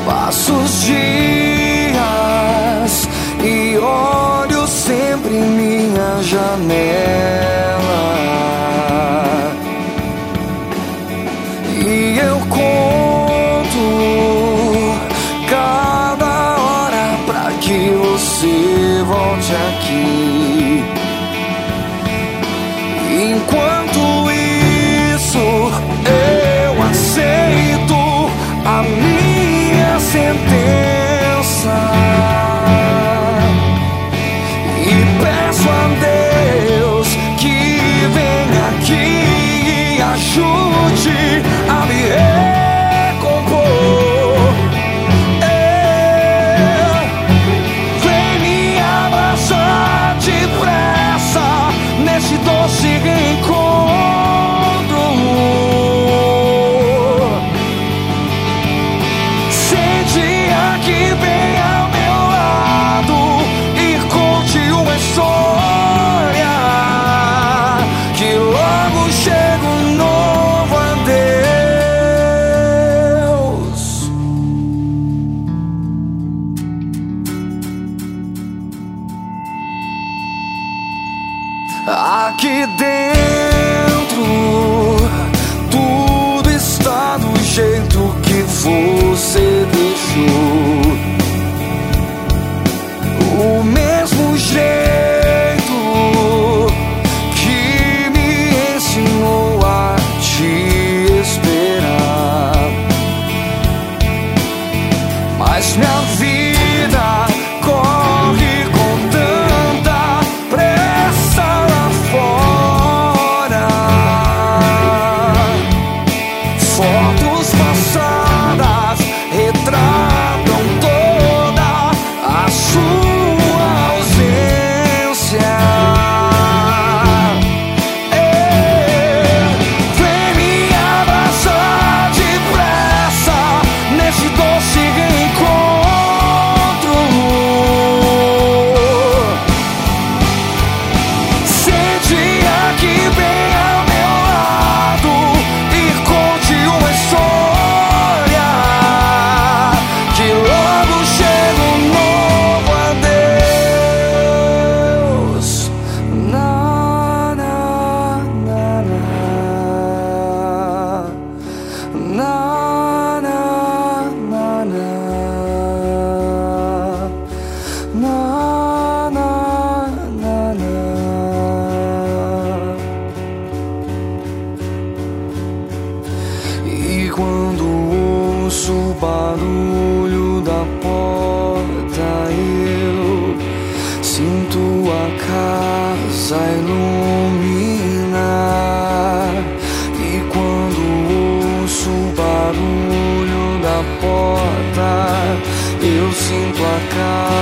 Passo os dias e olho sempre em minha janela, e eu conto cada hora pra que você volte aqui. Enquanto isso, eu aceito a minha sentença e peço a Deus que venha aqui e ajude a me recompor. Vem me abraçar depressa nesse doce reencontro. Sente aqui bem ao meu lado e conte uma história, que logo chega um novo adeus. Aqui dentro tudo está do jeito que você deixou, o mesmo jeito que me ensinou a te esperar. Mas minha vida corre com tanta pressa lá fora. Fotos passadas retratam toda a sua ausência. Vem me abraçar depressa nesse doce reencontro. Sente aqui bem ao meu lado e conte uma história, que logo chega um novo adeus. Na, na, na, na. Na, na, na, na. Na, na, na, na. E quando ouço o barulho da porta, eu sinto a casa iluminar. E quando ouço o barulho da porta, eu sinto a casa